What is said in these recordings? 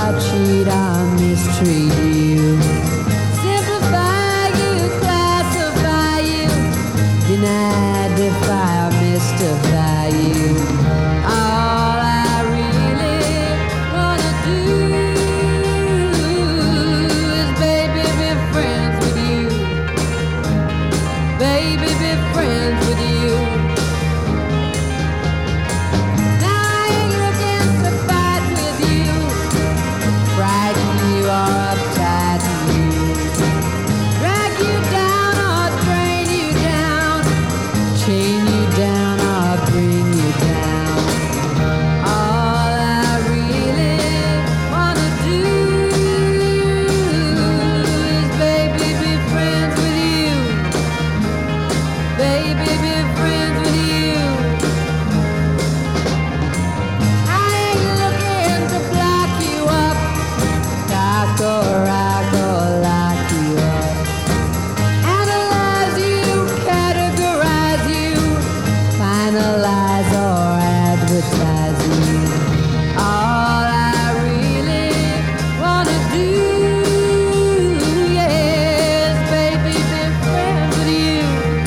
or cheat or mistreat you. Simplify you, classify you, deny, defy, or mystify you. All I really wanna do is, baby, be friends with you. Baby, be friends with you. Now I ain't looking to fight with you, frighten you or uptight you, drag you down or drain you down, chain you down or bring you down. All I really wanna do is, baby, be friends with you. Baby, be friends with you. I ain't looking to block you up, dock or rock or lock you up, analyze you, categorize you, finalize or advertise you. All I really wanna do, yes, baby, be friends with you.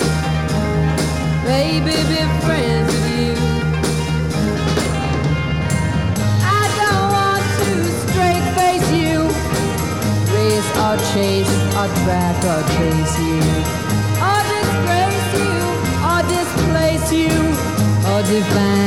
Baby, be friends with you. I don't want to straight face you, race or chase or track or trace you, or disgrace you, or displace you, or define